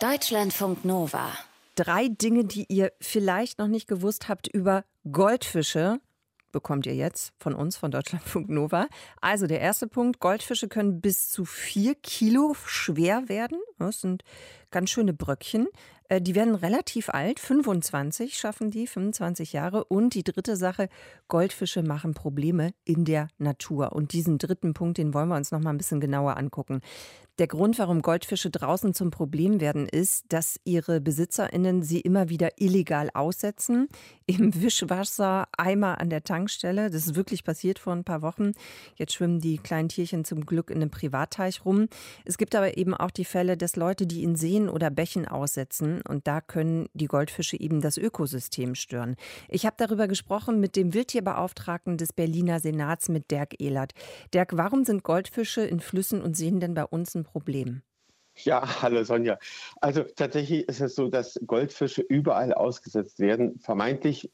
Deutschlandfunk Nova. 3 Dinge, die ihr vielleicht noch nicht gewusst habt über Goldfische, bekommt ihr jetzt von uns, von Deutschlandfunk Nova. Also der erste Punkt, Goldfische können bis zu 4 Kilo schwer werden. Das sind ganz schöne Bröckchen. Die werden relativ alt, 25 schaffen die, 25 Jahre. Und die dritte Sache, Goldfische machen Probleme in der Natur. Und diesen dritten Punkt, den wollen wir uns noch mal ein bisschen genauer angucken. Der Grund, warum Goldfische draußen zum Problem werden, ist, dass ihre BesitzerInnen sie immer wieder illegal aussetzen. Im Wischwasser, Eimer an der Tankstelle. Das ist wirklich passiert vor ein paar Wochen. Jetzt schwimmen die kleinen Tierchen zum Glück in einem Privatteich rum. Es gibt aber eben auch die Fälle, dass Leute die in Seen oder Bächen aussetzen. Und da können die Goldfische eben das Ökosystem stören. Ich habe darüber gesprochen mit dem Wildtierbeauftragten des Berliner Senats, mit Dirk Ehlert. Dirk, warum sind Goldfische in Flüssen und Seen denn bei uns ein Problem? Ja, hallo Sonja. Also tatsächlich ist es so, dass Goldfische überall ausgesetzt werden, vermeintlich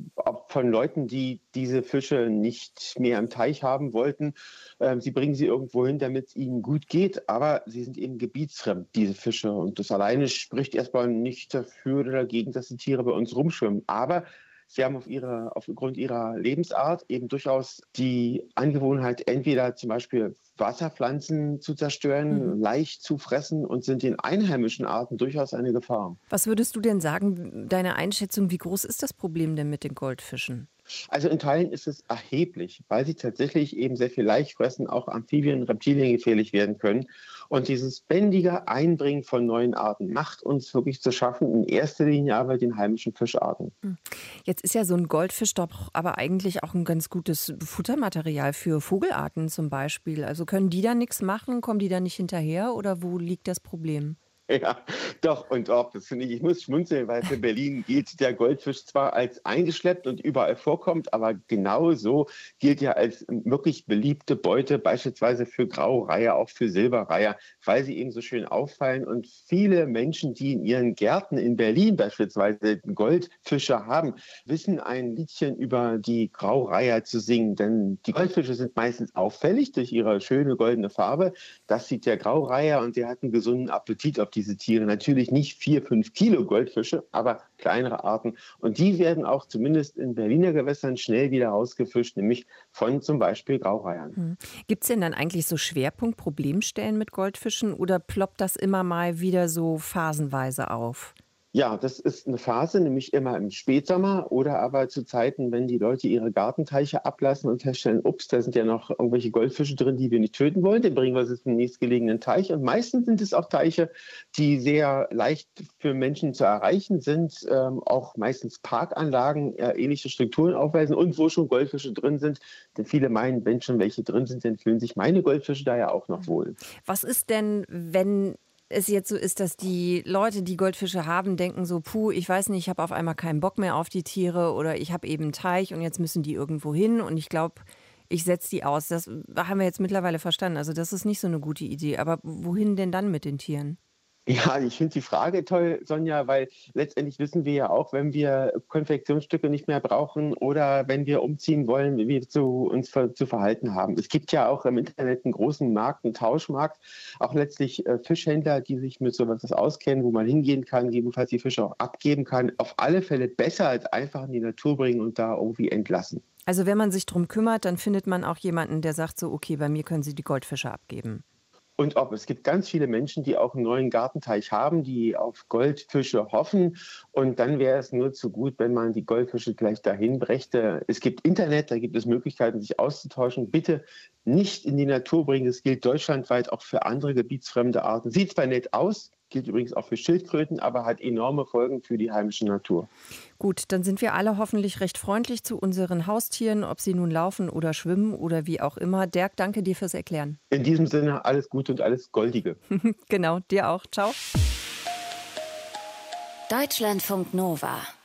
von Leuten, die diese Fische nicht mehr im Teich haben wollten. Sie bringen sie irgendwo hin, damit es ihnen gut geht, aber sie sind eben gebietsfremd, diese Fische. Und das alleine spricht erstmal nicht dafür oder dagegen, dass die Tiere bei uns rumschwimmen. Aber sie haben aufgrund ihrer Lebensart eben durchaus die Angewohnheit, entweder zum Beispiel Wasserpflanzen zu zerstören, leicht zu fressen und sind den einheimischen Arten durchaus eine Gefahr. Was würdest du denn sagen, deine Einschätzung, wie groß ist das Problem denn mit den Goldfischen? Also in Teilen ist es erheblich, weil sie tatsächlich eben sehr viel leicht fressen, auch Amphibien, Reptilien gefährlich werden können. Und dieses bändige Einbringen von neuen Arten macht uns wirklich zu schaffen, in erster Linie aber den heimischen Fischarten. Jetzt ist ja so ein Goldfisch doch aber eigentlich auch ein ganz gutes Futtermaterial für Vogelarten zum Beispiel. Also können die da nichts machen? Kommen die da nicht hinterher oder wo liegt das Problem? Ja, doch und auch. Das finde ich muss schmunzeln, weil für Berlin gilt der Goldfisch zwar als eingeschleppt und überall vorkommt, aber genauso gilt er als wirklich beliebte Beute, beispielsweise für Graureiher, auch für Silberreiher, weil sie eben so schön auffallen. Und viele Menschen, die in ihren Gärten in Berlin beispielsweise Goldfische haben, wissen ein Liedchen über die Graureiher zu singen. Denn die Goldfische sind meistens auffällig durch ihre schöne goldene Farbe. Das sieht der Graureiher und der hat einen gesunden Appetit auf diese Tiere. Natürlich nicht 4, 5 Kilo Goldfische, aber kleinere Arten. Und die werden auch zumindest in Berliner Gewässern schnell wieder rausgefischt, nämlich von zum Beispiel Graureihern. Gibt es denn dann eigentlich so Schwerpunkt-Problemstellen mit Goldfischen oder ploppt das immer mal wieder so phasenweise auf? Ja, das ist eine Phase, nämlich immer im Spätsommer oder aber zu Zeiten, wenn die Leute ihre Gartenteiche ablassen und feststellen, ups, da sind ja noch irgendwelche Goldfische drin, die wir nicht töten wollen, dann bringen wir sie zum nächstgelegenen Teich. Und meistens sind es auch Teiche, die sehr leicht für Menschen zu erreichen sind, auch meistens Parkanlagen ähnliche Strukturen aufweisen und wo schon Goldfische drin sind. Denn viele meinen, wenn schon welche drin sind, dann fühlen sich meine Goldfische da ja auch noch wohl. Was ist denn, wenn es jetzt so ist, dass die Leute, die Goldfische haben, denken so, ich weiß nicht, ich habe auf einmal keinen Bock mehr auf die Tiere oder ich habe eben einen Teich und jetzt müssen die irgendwo hin und ich glaube, ich setze die aus. Das haben wir jetzt mittlerweile verstanden. Also das ist nicht so eine gute Idee. Aber wohin denn dann mit den Tieren? Ja, ich finde die Frage toll, Sonja, weil letztendlich wissen wir ja auch, wenn wir Konfektionsstücke nicht mehr brauchen oder wenn wir umziehen wollen, wie wir uns zu verhalten haben. Es gibt ja auch im Internet einen großen Markt, einen Tauschmarkt, auch letztlich Fischhändler, die sich mit sowas auskennen, wo man hingehen kann, gegebenenfalls die Fische auch abgeben kann. Auf alle Fälle besser als einfach in die Natur bringen und da irgendwie entlassen. Also wenn man sich drum kümmert, dann findet man auch jemanden, der sagt so, okay, bei mir können Sie die Goldfische abgeben. Und es gibt ganz viele Menschen, die auch einen neuen Gartenteich haben, die auf Goldfische hoffen. Und dann wäre es nur zu gut, wenn man die Goldfische gleich dahin brächte. Es gibt Internet, da gibt es Möglichkeiten, sich auszutauschen. Bitte nicht in die Natur bringen. Das gilt deutschlandweit auch für andere gebietsfremde Arten. Sieht zwar nett aus, gilt übrigens auch für Schildkröten, aber hat enorme Folgen für die heimische Natur. Gut, dann sind wir alle hoffentlich recht freundlich zu unseren Haustieren, ob sie nun laufen oder schwimmen oder wie auch immer. Dirk, danke dir fürs Erklären. In diesem Sinne alles Gute und alles Goldige. Genau, dir auch. Ciao. Deutschlandfunk Nova.